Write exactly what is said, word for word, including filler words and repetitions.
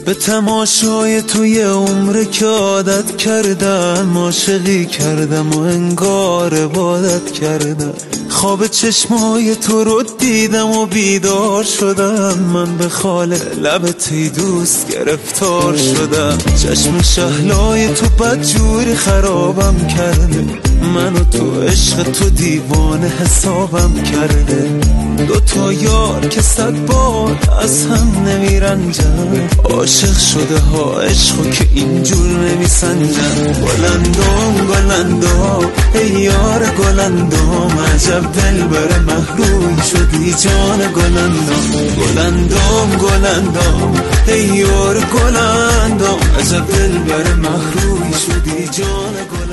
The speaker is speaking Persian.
به تماشای توی عمر که عادت کردم، عاشقی کردم و انگار عبادت کردم. خواب چشمای تو رو دیدم و بیدار شدم، من به خال لبت ای دوست گرفتار شدم. چشم شهلای تو بدجوری خرابم کرده، من و تو عشق تو دیوانه حسابم کرده. دو تا یار که صد بار از هم نمیرنجن، عاشق شده ها عشقو که اینجور نمیسنجن. گلندم گلندم ای یار گلندم، عجب دل بر محروی شدی جان گلندم. گلندم گلندم ای یار گلندم، عجب دل بر محروی شدی جان گلندم.